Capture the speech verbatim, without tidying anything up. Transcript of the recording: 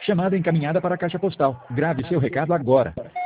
Chamada encaminhada para a caixa postal. Grave seu recado agora.